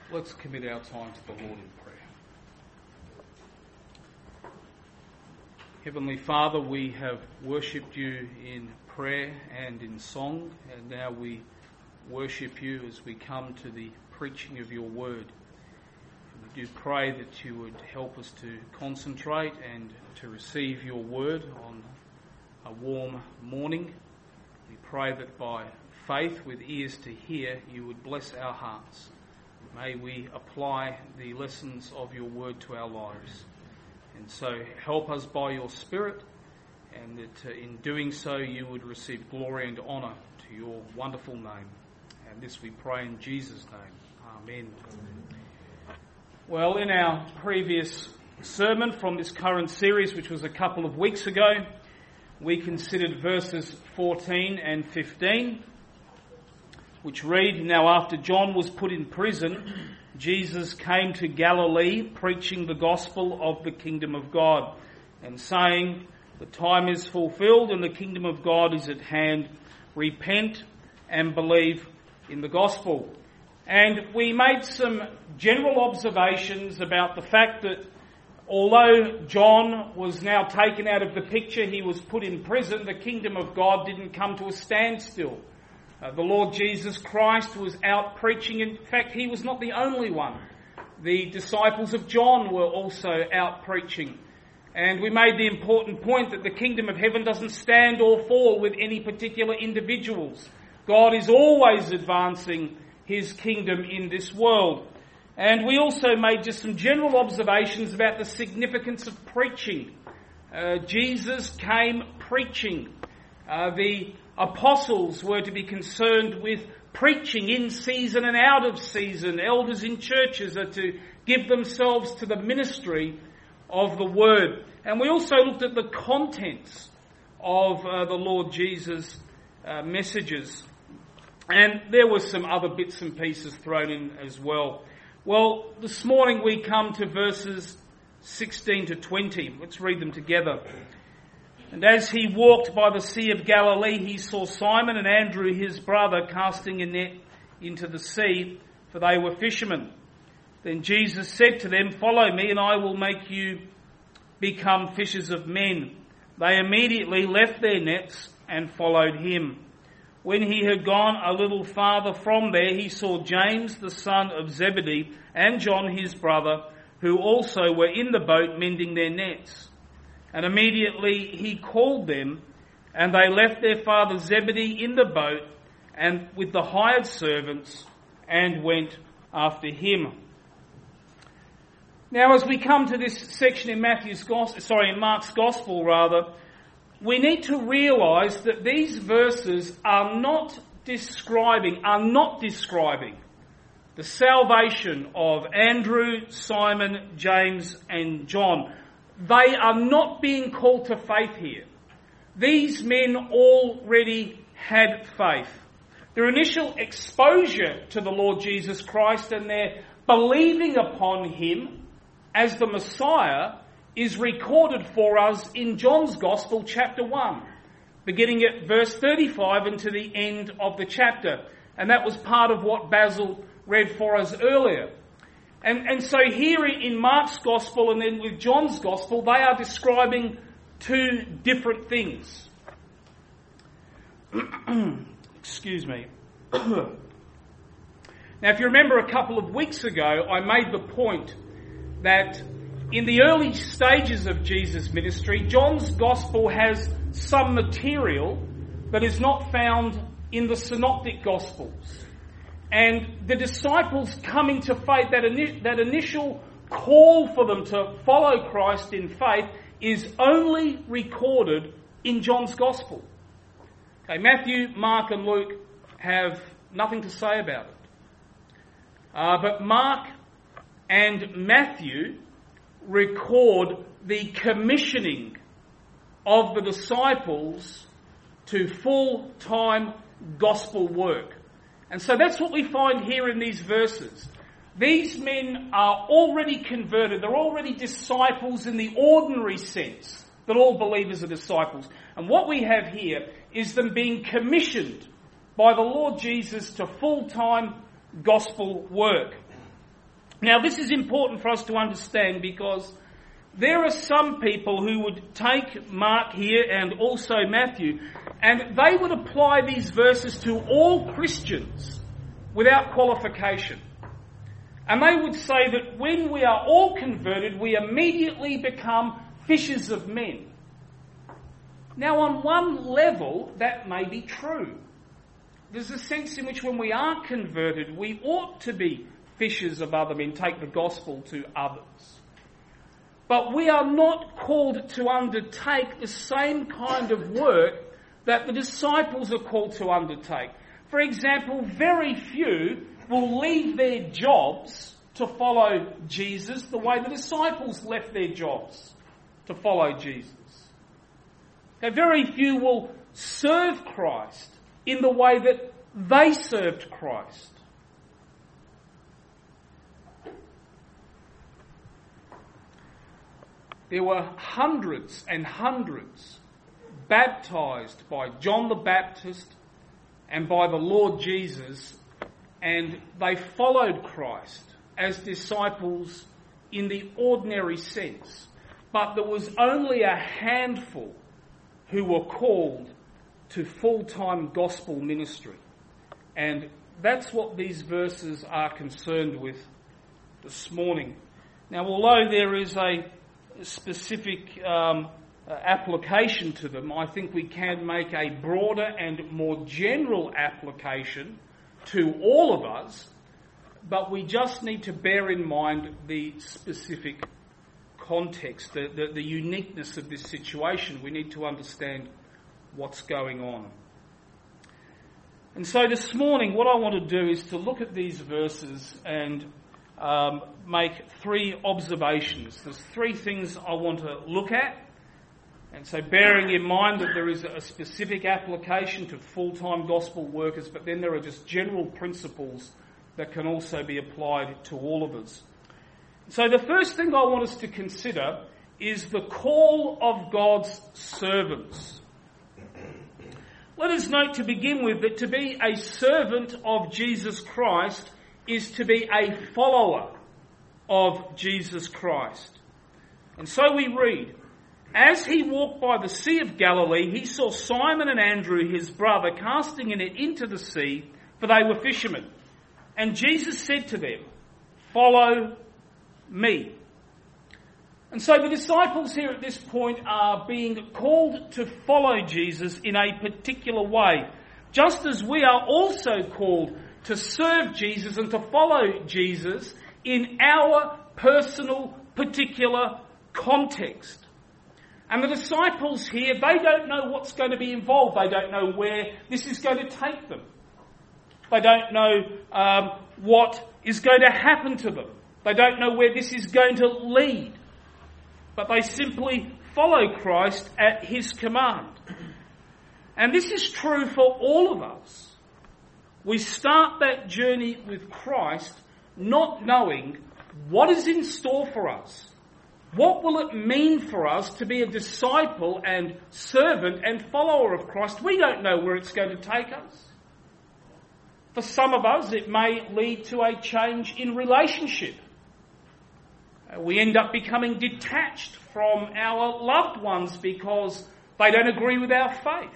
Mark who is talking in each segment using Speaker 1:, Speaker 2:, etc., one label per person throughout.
Speaker 1: Let's commit our time to the Lord in prayer. Heavenly Father, we have worshipped you in prayer and in song, and now we worship you as we come to the preaching of your word. We do pray that you would help us to concentrate and to receive your word on a warm morning. We pray that by faith with ears to hear, you would bless our hearts. May we apply the lessons of your word to our lives. And so help us by your Spirit, and that in doing so you would receive glory and honour to your wonderful name. And this we pray in Jesus' name. Amen. Well, in our previous sermon from this current series, which was a couple of weeks ago, we considered verses 14 and 15, which read, "Now after John was put in prison, Jesus came to Galilee preaching the gospel of the kingdom of God and saying, 'The time is fulfilled and the kingdom of God is at hand. Repent and believe in the gospel.'" And we made some general observations about the fact that although John was now taken out of the picture, he was put in prison, the kingdom of God didn't come to a standstill. The Lord Jesus Christ was out preaching. In fact, he was not the only one. The disciples of John were also out preaching. And we made the important point that the kingdom of heaven doesn't stand or fall with any particular individuals. God is always advancing his kingdom in this world. And we also made just some general observations about the significance of preaching. Jesus came preaching. The apostles were to be concerned with preaching in season and out of season. Elders in churches are to give themselves to the ministry of the word. And we also looked at the contents of the Lord Jesus' messages. And there were some other bits and pieces thrown in as well. Well, this morning we come to verses 16 to 20. Let's read them together. "And as he walked by the Sea of Galilee, he saw Simon and Andrew his brother casting a net into the sea, for they were fishermen. Then Jesus said to them, 'Follow me, and I will make you become fishers of men.' They immediately left their nets and followed him. When he had gone a little farther from there, he saw James the son of Zebedee and John his brother, who also were in the boat mending their nets. And immediately he called them, and they left their father Zebedee in the boat and with the hired servants and went after him." Now, as we come to this section in Mark's Gospel, we need to realise that these verses are not describing the salvation of Andrew, Simon, James, and John. They are not being called to faith here. These men already had faith. Their initial exposure to the Lord Jesus Christ and their believing upon him as the Messiah is recorded for us in John's Gospel, chapter 1, beginning at verse 35 and to the end of the chapter. And that was part of what Basil read for us earlier. And so here in Mark's Gospel and then with John's Gospel, they are describing two different things. Excuse me. Now, if you remember a couple of weeks ago, I made the point that in the early stages of Jesus' ministry, John's Gospel has some material that is not found in the Synoptic Gospels. And the disciples coming to faith, that initial call for them to follow Christ in faith is only recorded in John's Gospel. Okay, Matthew, Mark and Luke have nothing to say about it. But Mark and Matthew record the commissioning of the disciples to full-time gospel work. And so that's what we find here in these verses. These men are already converted. They're already disciples in the ordinary sense that all believers are disciples. And what we have here is them being commissioned by the Lord Jesus to full-time gospel work. Now, this is important for us to understand because there are some people who would take Mark here and also Matthew, and they would apply these verses to all Christians without qualification. And they would say that when we are all converted, we immediately become fishers of men. Now, on one level, that may be true. There's a sense in which when we are converted, we ought to be fishers of other men, take the gospel to others. But we are not called to undertake the same kind of work that the disciples are called to undertake. For example, very few will leave their jobs to follow Jesus the way the disciples left their jobs to follow Jesus. Now, very few will serve Christ in the way that they served Christ. There were hundreds and hundreds baptized by John the Baptist and by the Lord Jesus, and they followed Christ as disciples in the ordinary sense. But there was only a handful who were called to full-time gospel ministry. And that's what these verses are concerned with this morning. Now, although there is a specific application to them, I think we can make a broader and more general application to all of us, but we just need to bear in mind the specific context, the uniqueness of this situation. We need to understand what's going on. And so this morning, what I want to do is to look at these verses and make three observations. There's three things I want to look at. And so bearing in mind that there is a specific application to full-time gospel workers, but then there are just general principles that can also be applied to all of us. So the first thing I want us to consider is the call of God's servants. Let us note to begin with that to be a servant of Jesus Christ is to be a follower of Jesus Christ. And so we read, "As he walked by the Sea of Galilee, he saw Simon and Andrew, his brother, casting a net into the sea, for they were fishermen. And Jesus said to them, 'Follow me.'" And so the disciples here at this point are being called to follow Jesus in a particular way, just as we are also called to serve Jesus and to follow Jesus in our personal, particular context. And the disciples here, they don't know what's going to be involved. They don't know where this is going to take them. They don't know what is going to happen to them. They don't know where this is going to lead. But they simply follow Christ at his command. And this is true for all of us. We start that journey with Christ not knowing what is in store for us. What will it mean for us to be a disciple and servant and follower of Christ? We don't know where it's going to take us. For some of us, it may lead to a change in relationship. We end up becoming detached from our loved ones because they don't agree with our faith.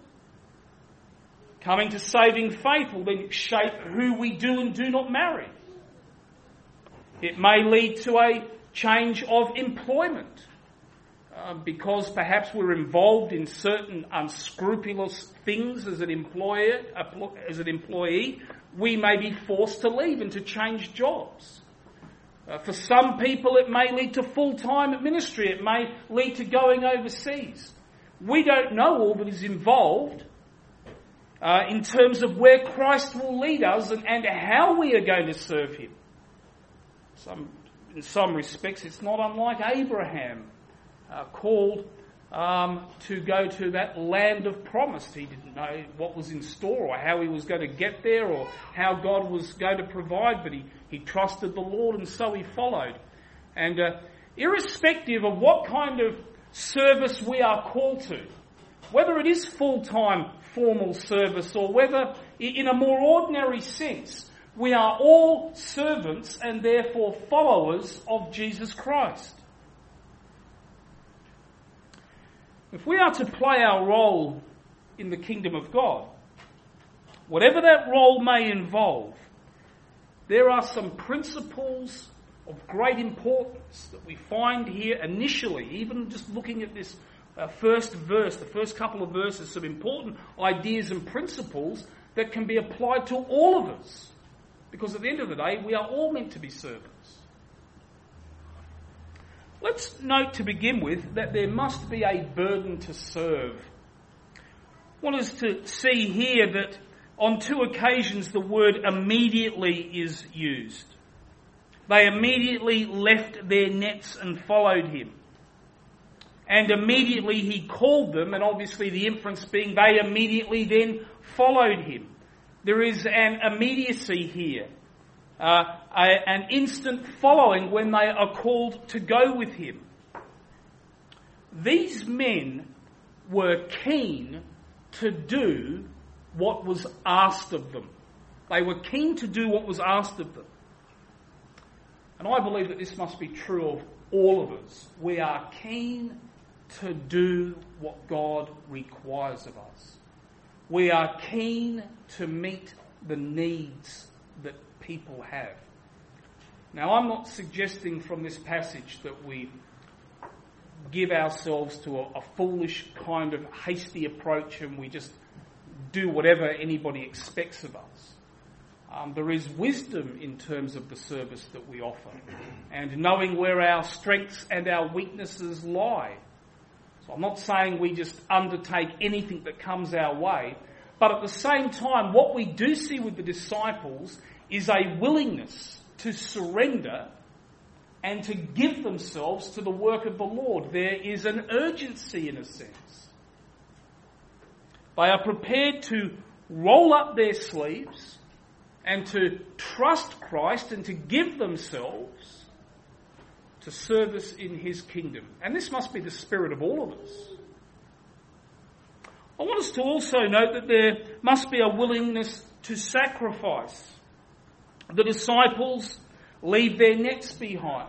Speaker 1: Coming to saving faith will then shape who we do and do not marry. It may lead to a change of employment because perhaps we're involved in certain unscrupulous things as an employee. We may be forced to leave and to change jobs. For some people, it may lead to full-time ministry. It may lead to going overseas. We don't know all that is involved in terms of where Christ will lead us and how we are going to serve him. In some respects, it's not unlike Abraham, called to go to that land of promise. He didn't know what was in store or how he was going to get there or how God was going to provide, but he trusted the Lord and so he followed. And irrespective of what kind of service we are called to, whether it is full-time formal service or whether in a more ordinary sense, We are all servants and therefore followers of Jesus Christ. If we are to play our role in the kingdom of God, whatever that role may involve, there are some principles of great importance that we find here initially, even just looking at this first verse, the first couple of verses, some important ideas and principles that can be applied to all of us. Because at the end of the day, we are all meant to be servants. Let's note to begin with that there must be a burden to serve. I want us to see here that on 2 occasions the word immediately is used. They immediately left their nets and followed him. And immediately he called them, and obviously the inference being they immediately then followed him. There is an immediacy here, an instant following when they are called to go with him. These men were keen to do what was asked of them. They were keen to do what was asked of them. And I believe that this must be true of all of us. We are keen to do what God requires of us. We are keen to meet the needs that people have. Now, I'm not suggesting from this passage that we give ourselves to a foolish kind of hasty approach and we just do whatever anybody expects of us. There is wisdom in terms of the service that we offer and knowing where our strengths and our weaknesses lie. So I'm not saying we just undertake anything that comes our way, but at the same time, what we do see with the disciples is a willingness to surrender and to give themselves to the work of the Lord. There is an urgency in a sense. They are prepared to roll up their sleeves and to trust Christ and to give themselves to service in his kingdom. And this must be the spirit of all of us. I want us to also note that there must be a willingness to sacrifice. The disciples leave their nets behind.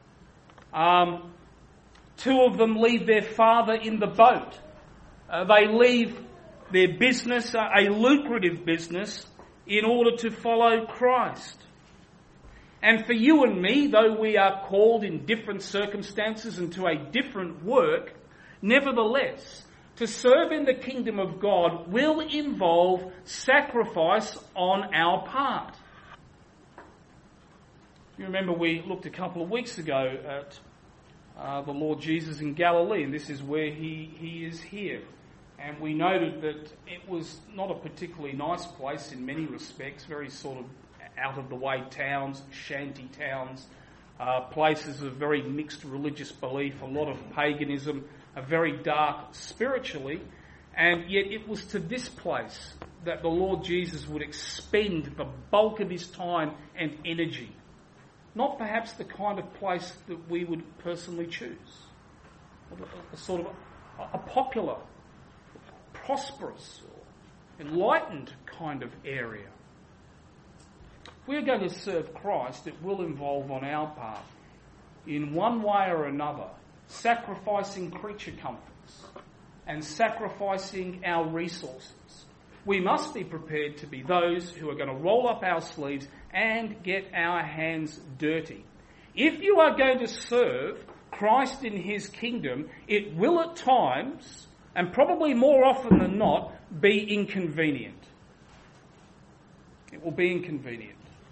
Speaker 1: 2 of them leave their father in the boat. They leave their business, a lucrative business, in order to follow Christ. And for you and me, though we are called in different circumstances and to a different work, nevertheless, to serve in the kingdom of God will involve sacrifice on our part. You remember we looked a couple of weeks ago at the Lord Jesus in Galilee, and this is where he is here. And we noted that it was not a particularly nice place in many respects, very sort of out-of-the-way towns, shanty towns, places of very mixed religious belief, a lot of paganism, very dark spiritually, and yet it was to this place that the Lord Jesus would expend the bulk of his time and energy. Not perhaps the kind of place that we would personally choose. A sort of a popular, prosperous, enlightened kind of area. If we are going to serve Christ, it will involve on our part, in one way or another, sacrificing creature comforts and sacrificing our resources. We must be prepared to be those who are going to roll up our sleeves and get our hands dirty. If you are going to serve Christ in his kingdom, it will at times, and probably more often than not, be inconvenient. It will be inconvenient.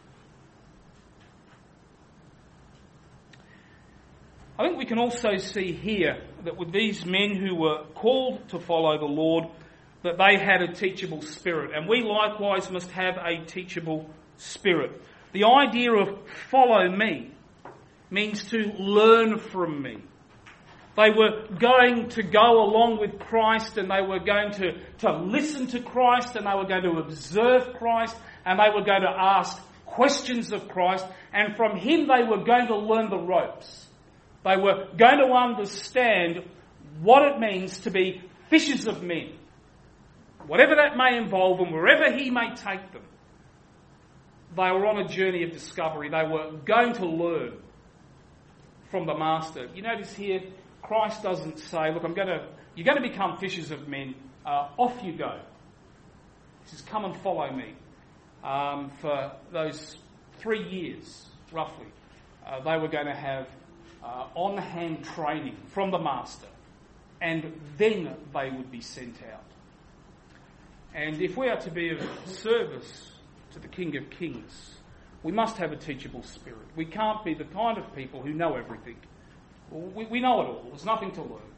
Speaker 1: I think we can also see here that with these men who were called to follow the Lord, that they had a teachable spirit. And we likewise must have a teachable spirit. The idea of follow me means to learn from me. They were going to go along with Christ, and they were going to listen to Christ, and they were going to observe Christ, and they were going to ask questions of Christ, and from him they were going to learn the ropes. They were going to understand what it means to be fishers of men, whatever that may involve and wherever he may take them. they were on a journey of discovery. They were going to learn from the Master. You notice here, Christ doesn't say, look, you're going to become fishers of men. Off you go. He says, come and follow me. For those 3 years, roughly, they were going to have on-hand training from the Master, and then they would be sent out. And if we are to be of service to the King of Kings, we must have a teachable spirit. We can't be the kind of people who know everything. We know it all. There's nothing to learn.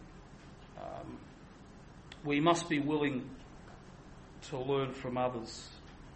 Speaker 1: We must be willing to learn from others.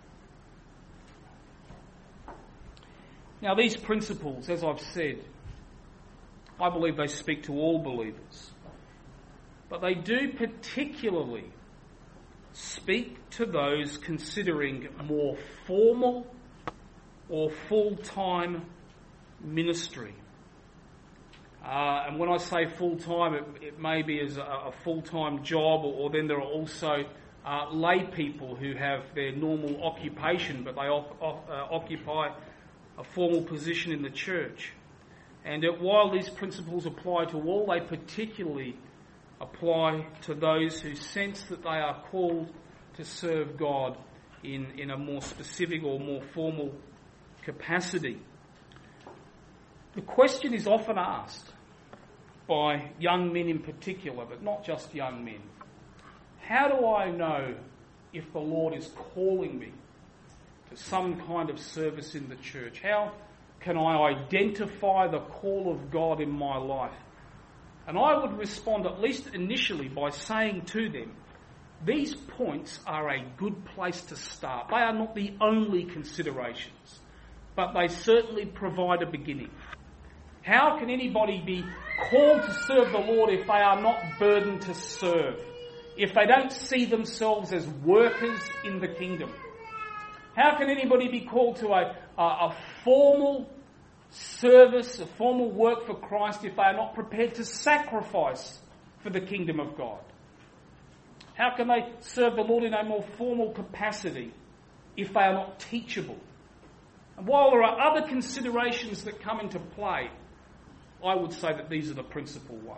Speaker 1: Now, these principles, as I've said, I believe they speak to all believers. But they do particularly speak to those considering more formal or full-time ministry. And when I say full-time, it may be as a full-time job, or then there are also lay people who have their normal occupation, but they occupy a formal position in the church. And while these principles apply to all, they particularly apply to those who sense that they are called to serve God in a more specific or more formal capacity. The question is often asked by young men in particular, but not just young men. How do I know if the Lord is calling me to some kind of service in the church? How can I identify the call of God in my life? And I would respond, at least initially, by saying to them, these points are a good place to start. They are not the only considerations, but they certainly provide a beginning. How can anybody be called to serve the Lord if they are not burdened to serve? If they don't see themselves as workers in the kingdom? How can anybody be called to a formal service, a formal work for Christ, if they are not prepared to sacrifice for the kingdom of God? How can they serve the Lord in a more formal capacity if they are not teachable? And while there are other considerations that come into play, I would say that these are the principal ones.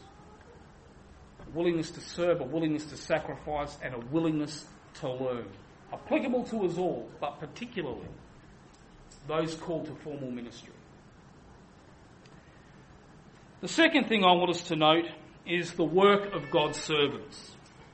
Speaker 1: A willingness to serve, a willingness to sacrifice, and a willingness to learn. Applicable to us all, but particularly those called to formal ministry. The second thing I want us to note is the work of God's servants.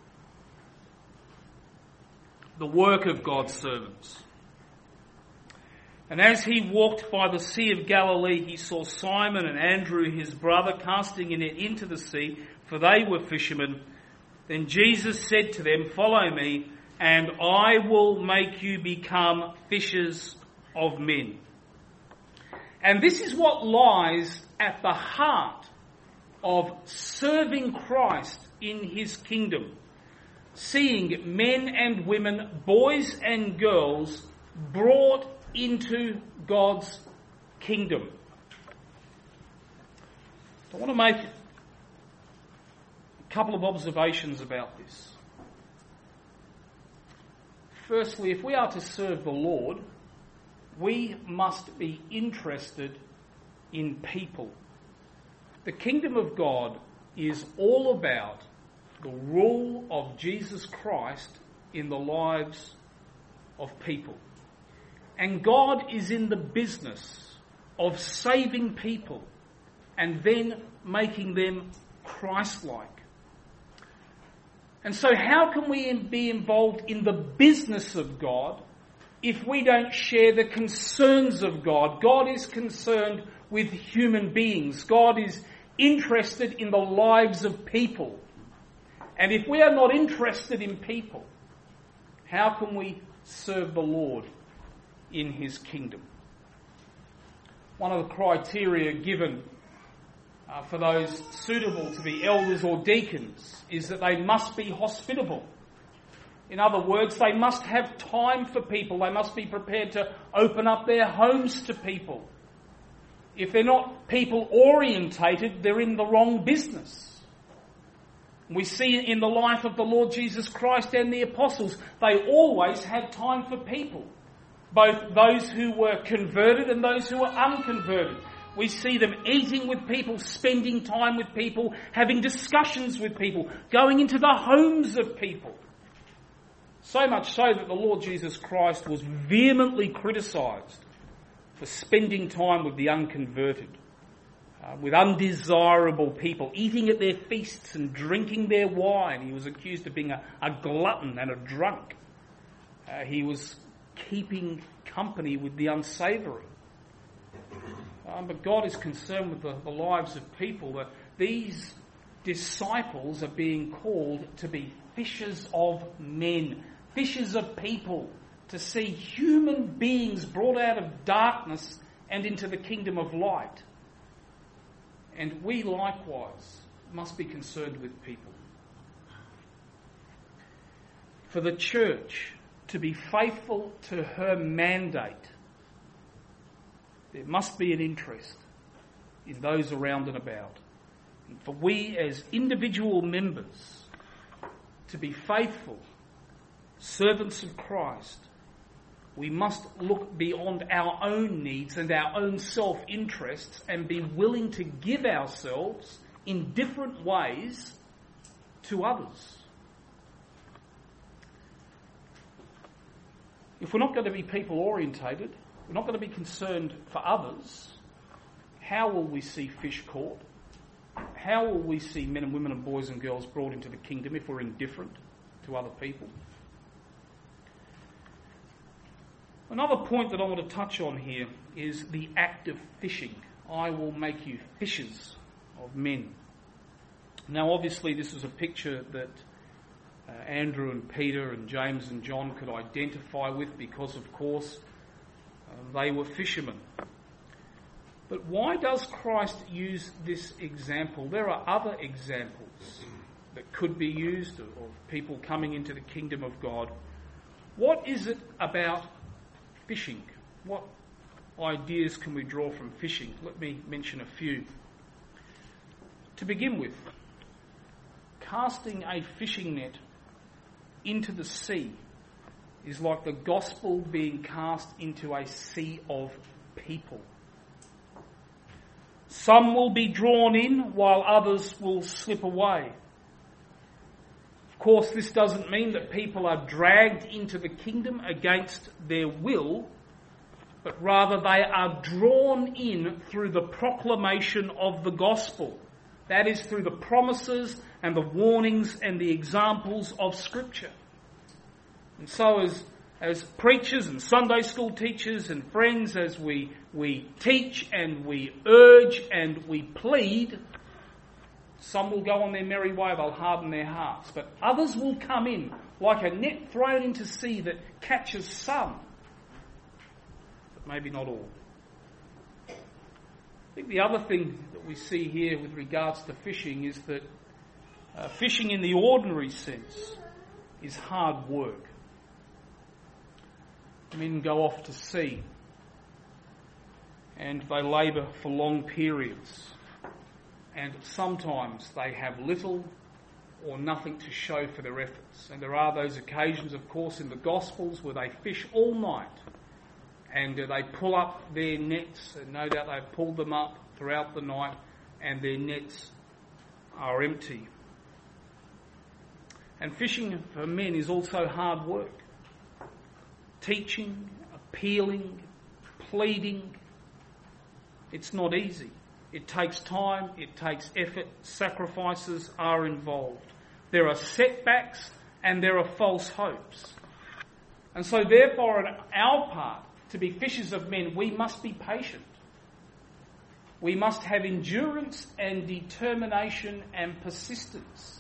Speaker 1: The work of God's servants. And as he walked by the Sea of Galilee, he saw Simon and Andrew, his brother, casting a net into the sea, for they were fishermen. Then Jesus said to them, "Follow me, and I will make you become fishers of men." And this is what lies at the heart of serving Christ in his kingdom. Seeing men and women, boys and girls, brought into God's kingdom. I want to make a couple of observations about this. Firstly, if we are to serve the Lord, we must be interested in people. The kingdom of God is all about the rule of Jesus Christ in the lives of people. And God is in the business of saving people and then making them Christ-like. And so how can we be involved in the business of God if we don't share the concerns of God? God is concerned with human beings. God is interested in the lives of people. And if we are not interested in people, how can we serve the Lord in his kingdom? One of the criteria given for those suitable to be elders or deacons is that they must be hospitable. In other words, they must have time for people. They must be prepared to open up their homes to people. If they're not people-orientated, they're in the wrong business. We see in the life of the Lord Jesus Christ and the apostles, they always had time for people. both those who were converted and those who were unconverted. We see them eating with people, spending time with people, having discussions with people, going into the homes of people. So much so that the Lord Jesus Christ was vehemently criticised for spending time with the unconverted, with undesirable people, eating at their feasts and drinking their wine. He was accused of being a glutton and a drunk. He was keeping company with the unsavoury. But God is concerned with the lives of people. That these disciples are being called to be fishers of men, fishers of people, to see human beings brought out of darkness and into the kingdom of light. And we likewise must be concerned with people. For the church to be faithful to her mandate, there must be an interest in those around and about. And for we as individual members to be faithful servants of Christ, we must look beyond our own needs and our own self-interests and be willing to give ourselves in different ways to others. If we're not going to be people-orientated, we're not going to be concerned for others, how will we see fish caught? How will we see men and women and boys and girls brought into the kingdom if we're indifferent to other people? Another point that I want to touch on here is the act of fishing. I will make you fishers of men. Now, obviously, this is a picture that Andrew and Peter and James and John could identify with because, of course, they were fishermen. But why does Christ use this example? There are other examples that could be used of people coming into the kingdom of God. What is it about fishing? What ideas can we draw from fishing? Let me mention a few. To begin with, casting a fishing net into the sea is like the gospel being cast into a sea of people. Some will be drawn in while others will slip away. Of course, this doesn't mean that people are dragged into the kingdom against their will, but rather they are drawn in through the proclamation of the gospel. That is, through the promises and the warnings and the examples of Scripture. And so as preachers and Sunday school teachers and friends, as we teach and we urge and we plead, some will go on their merry way, they'll harden their hearts. But others will come in like a net thrown into sea that catches some, but maybe not all. I think the other thing that we see here with regards to fishing is that fishing in the ordinary sense is hard work. Men go off to sea and they labour for long periods, and sometimes they have little or nothing to show for their efforts. And there are those occasions, of course, in the Gospels where they fish all night and they pull up their nets, and no doubt they've pulled them up throughout the night and their nets are empty. And fishing for men is also hard work. Teaching, appealing, pleading, it's not easy. It takes time, it takes effort, sacrifices are involved. There are setbacks and there are false hopes. And so therefore, on our part, to be fishers of men, we must be patient. We must have endurance and determination and persistence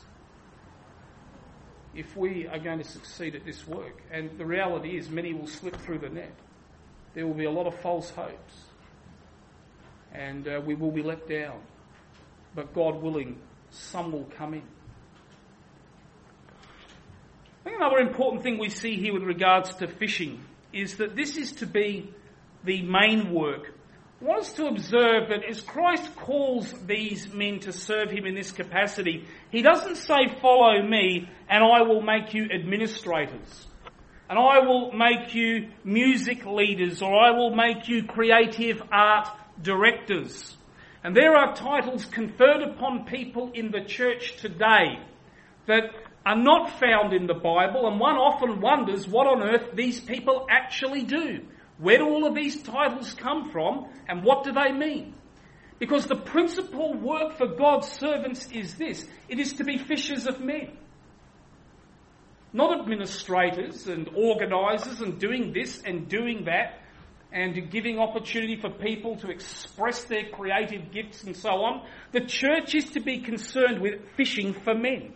Speaker 1: if we are going to succeed at this work. And the reality is many will slip through the net. There will be a lot of false hopes. And we will be let down. But God willing, some will come in. I think another important thing we see here with regards to fishing is that this is to be the main work. I want us to observe that as Christ calls these men to serve him in this capacity, he doesn't say, "Follow me and I will make you administrators." and I will make you music leaders, or I will make you creative art directors. And there are titles conferred upon people in the church today that are not found in the Bible, and one often wonders what on earth these people actually do. Where do all of these titles come from, and what do they mean? Because the principal work for God's servants is this: it is to be fishers of men. Not administrators and organisers and doing this and doing that and giving opportunity for people to express their creative gifts and so on. The church is to be concerned with fishing for men.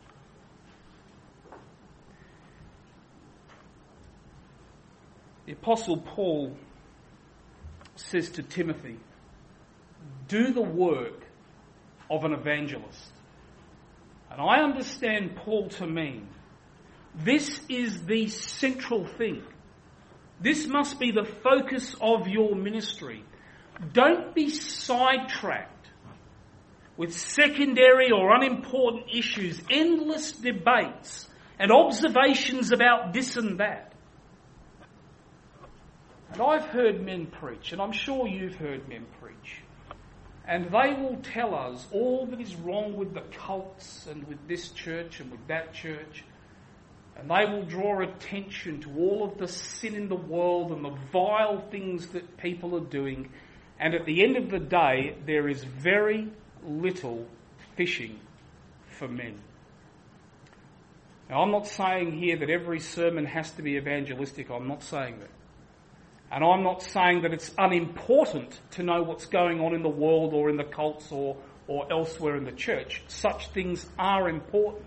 Speaker 1: The Apostle Paul says to Timothy, do the work of an evangelist. And I understand Paul to mean this is the central thing. This must be the focus of your ministry. Don't be sidetracked with secondary or unimportant issues, endless debates and observations about this and that. And I've heard men preach, and I'm sure you've heard men preach, and they will tell us all that is wrong with the cults and with this church and with that church. And they will draw attention to all of the sin in the world and the vile things that people are doing. And at the end of the day, there is very little fishing for men. Now, I'm not saying here that every sermon has to be evangelistic. I'm not saying that. And I'm not saying that it's unimportant to know what's going on in the world or in the cults or elsewhere in the church. Such things are important.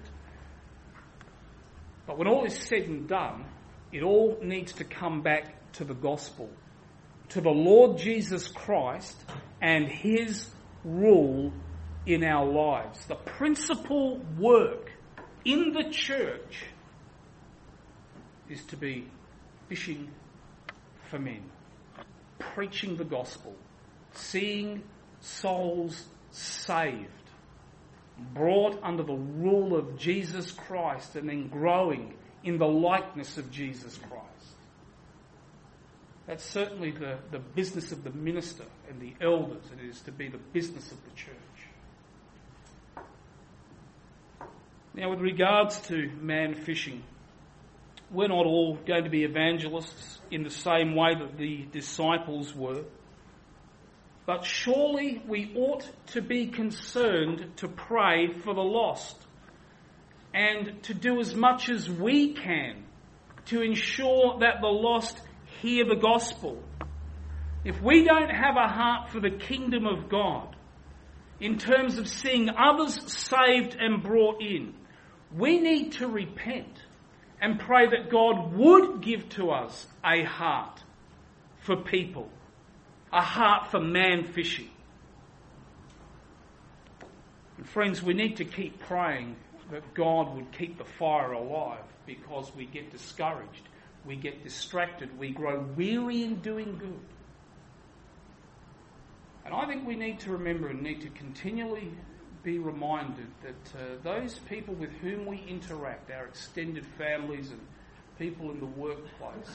Speaker 1: But when all is said and done, it all needs to come back to the gospel, to the Lord Jesus Christ and his rule in our lives. The principal work in the church is to be fishing for men, preaching the gospel, seeing souls saved, brought under the rule of Jesus Christ, and then growing in the likeness of Jesus Christ. That's certainly the business of the minister and the elders. It is to be the business of the church. Now, with regards to man fishing, we're not all going to be evangelists in the same way that the disciples were. But surely we ought to be concerned to pray for the lost and to do as much as we can to ensure that the lost hear the gospel. If we don't have a heart for the kingdom of God, in terms of seeing others saved and brought in, we need to repent and pray that God would give to us a heart for people, a heart for man fishing. And friends, we need to keep praying that God would keep the fire alive, because we get discouraged, we get distracted, we grow weary in doing good. And I think we need to remember and need to continually be reminded that those people with whom we interact, our extended families and people in the workplace,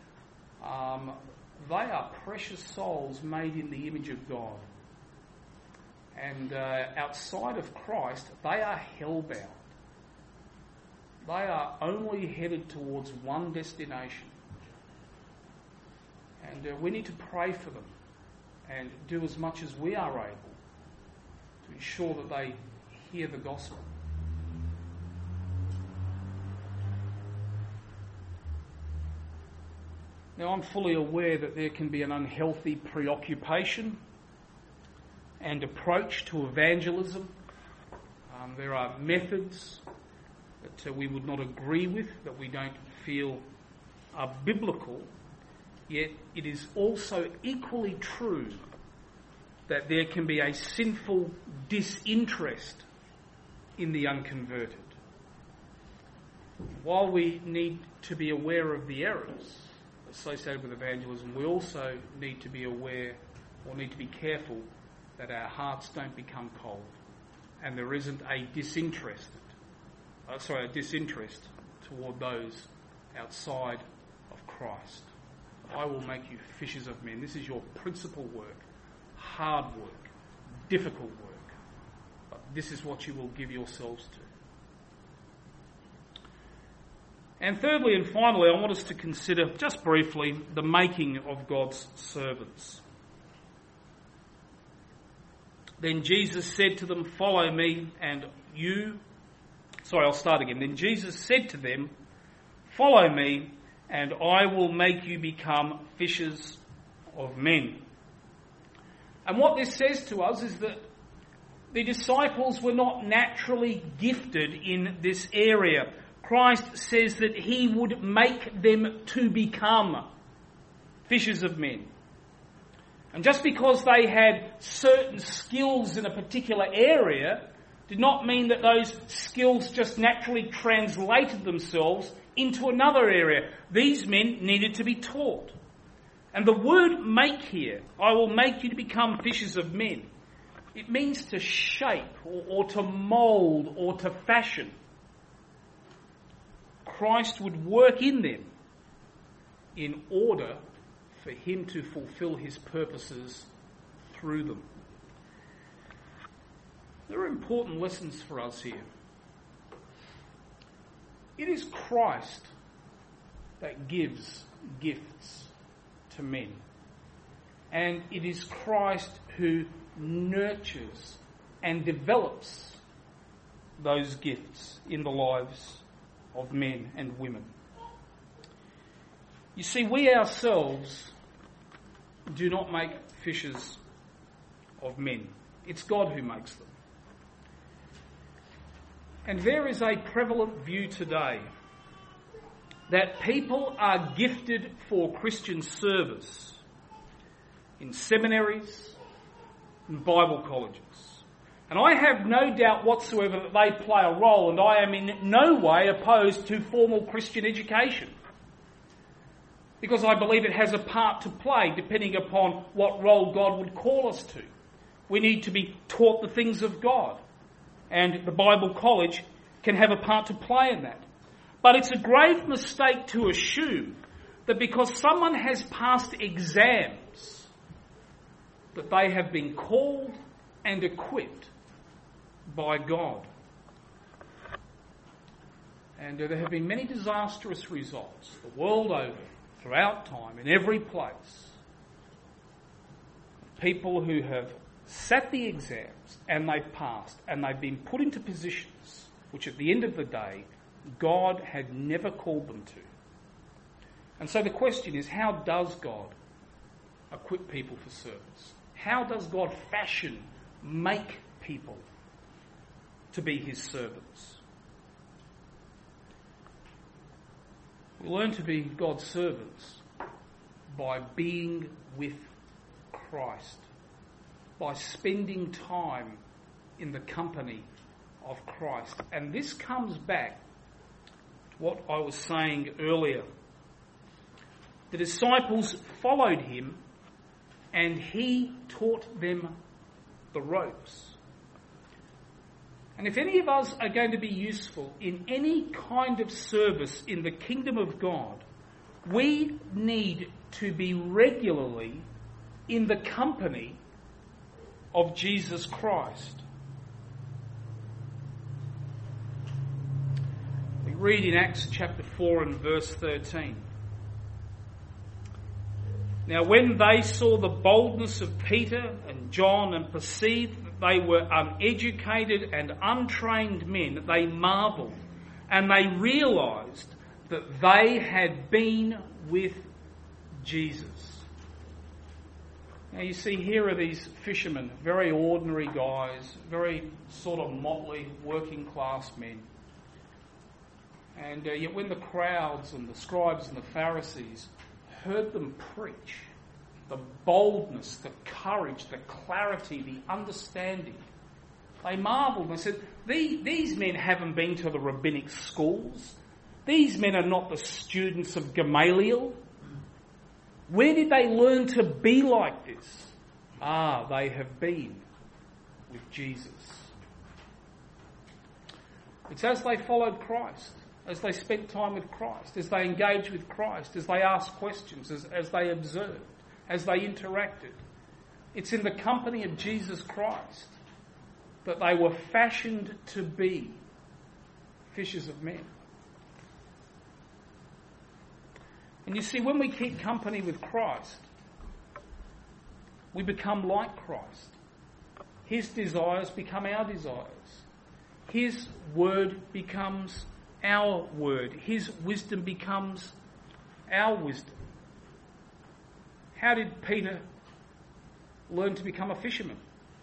Speaker 1: they are precious souls made in the image of God. And outside of Christ, they are hell-bound. They are only headed towards one destination. And we need to pray for them and do as much as we are able to ensure that they hear the gospel. Now, I'm fully aware that there can be an unhealthy preoccupation and approach to evangelism. There are methods that we would not agree with, that we don't feel are biblical, yet it is also equally true that there can be a sinful disinterest in the unconverted. While we need to be aware of the errors associated with evangelism, we also need to be aware, or need to be careful, that our hearts don't become cold and there isn't a disinterest toward those outside of Christ. I will make you fishers of men. This is your principal work, hard work, difficult work. But this is what you will give yourselves to. And thirdly and finally, I want us to consider, just briefly, the making of God's servants. Then Jesus said to them, "Follow me, and you..." I'll start again. Then Jesus said to them, "Follow me, and I will make you become fishers of men." And what this says to us is that the disciples were not naturally gifted in this area. Christ says that he would make them to become fishers of men. And just because they had certain skills in a particular area did not mean that those skills just naturally translated themselves into another area. These men needed to be taught. And the word "make" here, "I will make you to become fishers of men," it means to shape or to mould or to fashion. Christ would work in them in order for him to fulfill his purposes through them. There are important lessons for us here. It is Christ that gives gifts to men. And it is Christ who nurtures and develops those gifts in the lives of men and women. You see, we ourselves do not make fishers of men. It's God who makes them. And there is a prevalent view today that people are gifted for Christian service in seminaries and Bible colleges. And I have no doubt whatsoever that they play a role, and I am in no way opposed to formal Christian education, because I believe it has a part to play depending upon what role God would call us to. We need to be taught the things of God, and the Bible college can have a part to play in that. But it's a grave mistake to assume that because someone has passed exams, that they have been called and equipped by God. And there have been many disastrous results the world over, throughout time, in every place. People who have sat the exams and they've passed and they've been put into positions which at the end of the day God had never called them to. And so the question is, how does God equip people for service? How does God make people to be his servants? We learn to be God's servants by being with Christ, by spending time in the company of Christ. And this comes back to what I was saying earlier. The disciples followed him and he taught them the ropes. And if any of us are going to be useful in any kind of service in the kingdom of God, we need to be regularly in the company of Jesus Christ. We read in Acts chapter 4 and verse 13. Now when they saw the boldness of Peter and John and perceived that they were uneducated and untrained men, they marvelled, and they realised that they had been with Jesus. Now you see, here are these fishermen, very ordinary guys, very sort of motley working class men. And yet when the crowds and the scribes and the Pharisees heard them preach, the boldness, the courage, the clarity, the understanding, they marvelled and said, these men haven't been to the rabbinic schools. These men are not the students of Gamaliel. Where did they learn to be like this? They have been with Jesus. It's as they followed Christ as they spent time with Christ, as they engaged with Christ, as they asked questions, as they observed, as they interacted. It's in the company of Jesus Christ that they were fashioned to be fishers of men. And you see, when we keep company with Christ, we become like Christ. His desires become our desires. His word becomes our word. His wisdom becomes our wisdom. How did Peter learn to become a fisherman?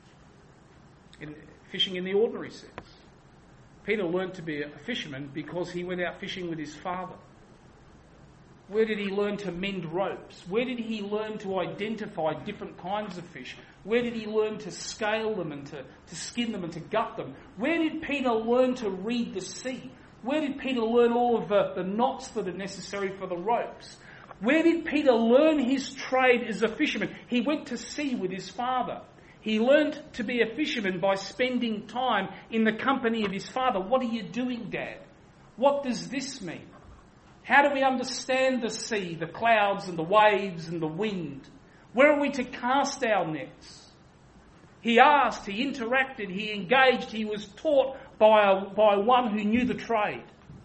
Speaker 1: Fishing in the ordinary sense. Peter learned to be a fisherman because he went out fishing with his father. Where did he learn to mend ropes? Where did he learn to identify different kinds of fish? Where did he learn to scale them and to skin them and to gut them? Where did Peter learn to read the sea? Where did Peter learn all of the knots that are necessary for the ropes? Where did Peter learn his trade as a fisherman? He went to sea with his father. He learned to be a fisherman by spending time in the company of his father. What are you doing, Dad? What does this mean? How do we understand the sea, the clouds and the waves and the wind? Where are we to cast our nets? He asked, he interacted, he engaged, he was taught by one who knew the trade.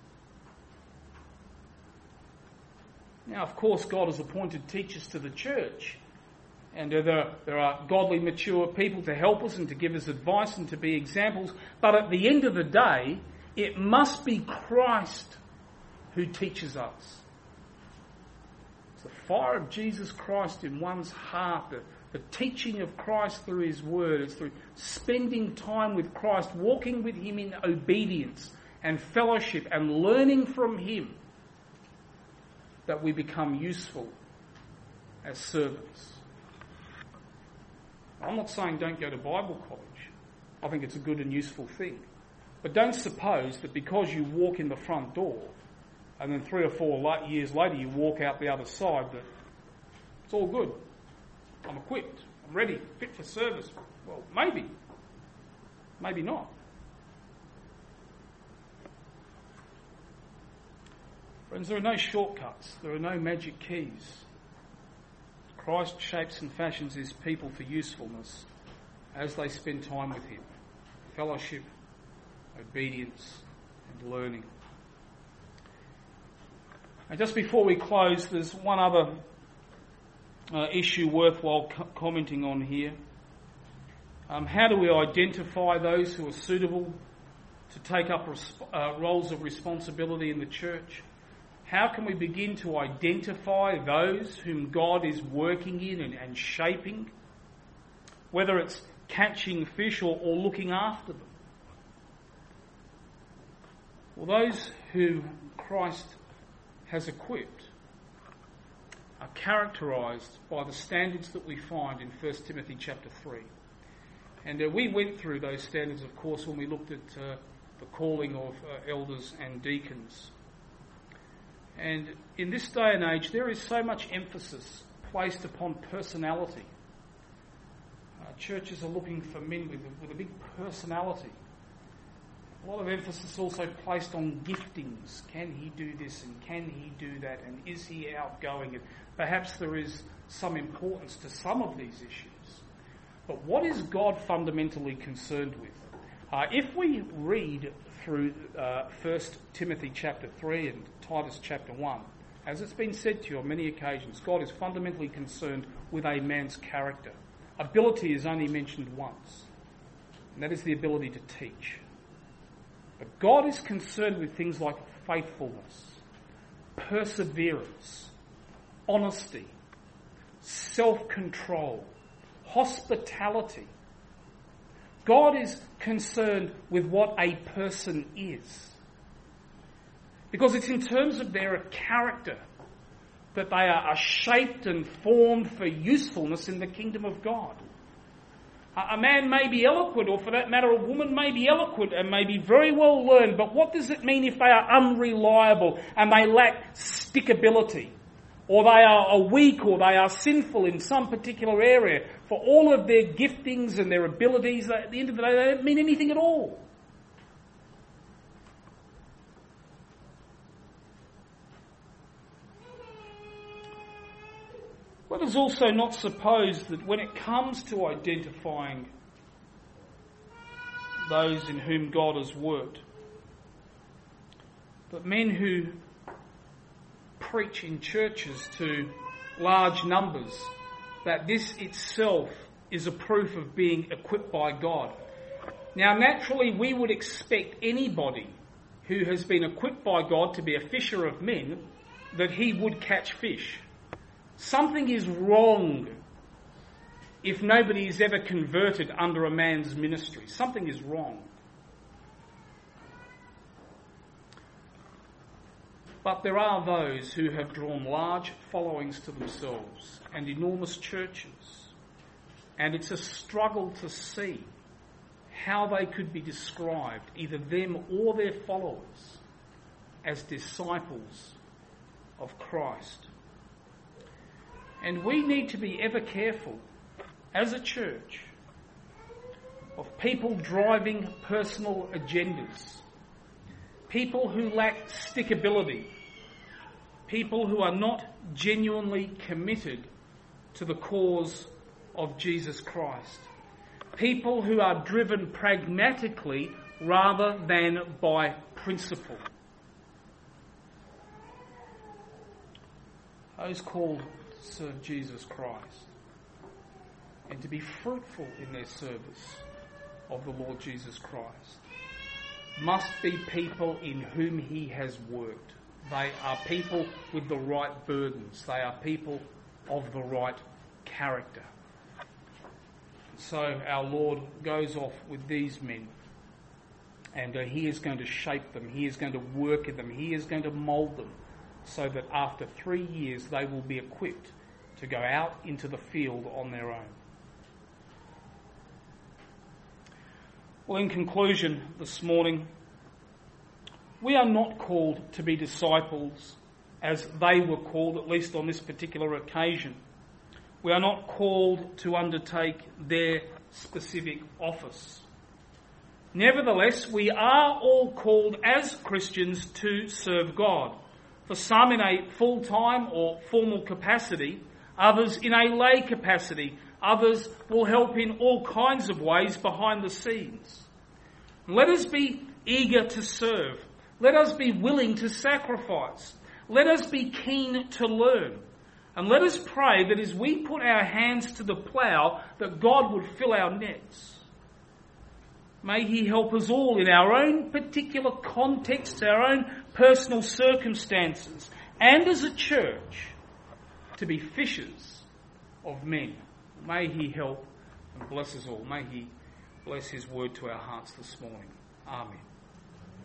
Speaker 1: Now, of course, God has appointed teachers to the church. And there are godly, mature people to help us and to give us advice and to be examples. But at the end of the day, it must be Christ who teaches us. It's the fire of Jesus Christ in one's heart, the teaching of Christ through his word. It's through spending time with Christ, walking with him in obedience and fellowship and learning from him that we become useful as servants. I'm not saying don't go to Bible college. I think it's a good and useful thing. But don't suppose that because you walk in the front door and then 3 or 4 years later you walk out the other side, that it's all good. I'm equipped. I'm ready, fit for service. Well, maybe. Maybe not. Friends, there are no shortcuts. There are no magic keys. Christ shapes and fashions his people for usefulness as they spend time with him. Fellowship, obedience, and learning. And just before we close, there's one other issue worthwhile commenting on here. How do we identify those who are suitable to take up roles of responsibility in the church? How can we begin to identify those whom God is working in and shaping, whether it's catching fish or looking after them? Well, those who Christ has equipped are characterised by the standards that we find in 1 Timothy chapter 3. And we went through those standards, of course, when we looked at the calling of elders and deacons. And in this day and age, there is so much emphasis placed upon personality. Churches are looking for men with a big personality. A lot of emphasis also placed on giftings. Can he do this and can he do that? And is he outgoing? And perhaps there is some importance to some of these issues. But what is God fundamentally concerned with? If we read through 1 Timothy chapter 3 and Titus chapter 1, as it's been said to you on many occasions, God is fundamentally concerned with a man's character. Ability is only mentioned once, and that is the ability to teach. But God is concerned with things like faithfulness, perseverance, honesty, self-control, hospitality. God is concerned with what a person is. Because it's in terms of their character that they are shaped and formed for usefulness in the kingdom of God. A man may be eloquent, or for that matter a woman may be eloquent and may be very well learned, but what does it mean if they are unreliable and they lack stickability? Or they are weak, or they are sinful in some particular area? For all of their giftings and their abilities, at the end of the day, they don't mean anything at all. Let us also not suppose that when it comes to identifying those in whom God has worked, that men who preach in churches to large numbers, that this itself is a proof of being equipped by God. Now, naturally, we would expect anybody who has been equipped by God to be a fisher of men, that he would catch fish. Something is wrong if nobody is ever converted under a man's ministry. Something is wrong. But there are those who have drawn large followings to themselves and enormous churches. And it's a struggle to see how they could be described, either them or their followers, as disciples of Christ. And we need to be ever careful, as a church, of people driving personal agendas, people who lack stickability, people who are not genuinely committed to the cause of Jesus Christ, people who are driven pragmatically rather than by principle. Those called to serve Jesus Christ and to be fruitful in their service of the Lord Jesus Christ must be people in whom he has worked. They are people with the right burdens. They are people of the right character. So our Lord goes off with these men, and he is going to shape them. He is going to work in them. He is going to mould them so that after 3 years they will be equipped to go out into the field on their own. Well, in conclusion this morning, we are not called to be disciples as they were called, at least on this particular occasion. We are not called to undertake their specific office. Nevertheless, we are all called as Christians to serve God. For some in a full-time or formal capacity, others in a lay capacity, others will help in all kinds of ways behind the scenes. Let us be eager to serve. Let us be willing to sacrifice. Let us be keen to learn. And let us pray that as we put our hands to the plough, that God would fill our nets. May he help us all in our own particular contexts, our own personal circumstances, and as a church, to be fishers of men. May he help and bless us all. May he bless his word to our hearts this morning. Amen.